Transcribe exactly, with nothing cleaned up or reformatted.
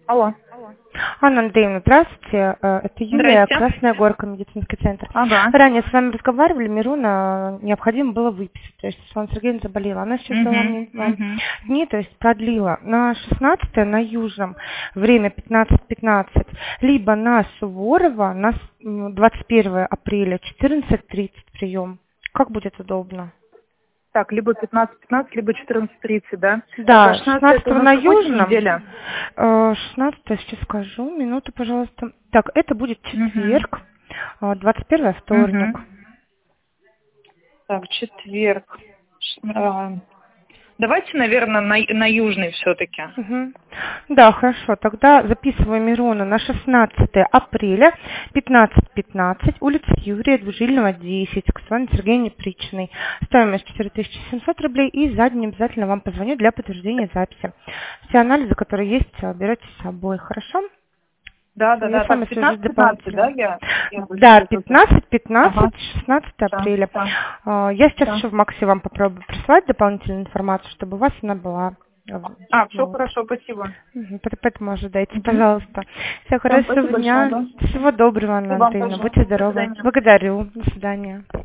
Алло. Анна Андреевна, здравствуйте. Э, Это Юлия, Здрасте. Красная Горка, медицинский центр. Ага. Ранее с вами разговаривали, Мирона необходимо было выписать, то есть Светлана Сергеевна заболела. Она сейчас дала Угу. мне вам Угу. дни, то есть продлила на шестнадцатое на Южном, время пятнадцать пятнадцать, либо на Суворова на с- м, двадцать первое апреля четырнадцать тридцать прием. Как будет удобно? Так, либо пятнадцать пятнадцать, либо четырнадцать тридцать, да? Да, шестнадцатое это у шестнадцатого нас на какой день Южном, неделя? э, шестнадцатое, сейчас скажу, минуту, пожалуйста. Так, это будет Угу. четверг, э, двадцать первое вторник. Угу. Так, четверг. Ш- а, Давайте, наверное, на, на южный все-таки. Мгм. Да, хорошо, тогда записываем Мирона на шестнадцатое апреля, пятнадцать пятнадцать, улица Юрия Двужильного, десять, к Светлане Сергеевне Причиной. Стоимость четыре тысячи семьсот рублей, и за день обязательно вам позвоню для подтверждения записи. Все анализы, которые есть, э, берете с собой, хорошо? Да, Всё, да, я да. с вами Так, свяжусь пятнадцать пятнадцать, да, дополнительно. я, я Да, выписала тут. пятнадцать Ага. пятнадцать, шестнадцатое Да, апреля. да, А, Я сейчас да. еще в Максе вам попробую прислать дополнительную информацию, чтобы у вас она была. э, А, все Вот. хорошо, спасибо. Мгм, пот- Поэтому ожидайте, Угу. пожалуйста. Всего Все, хорошего спасибо большое, дня. да. Всего доброго, И Анна вам Андреевна. тоже. Будьте До здоровы. свидания. Благодарю. До свидания.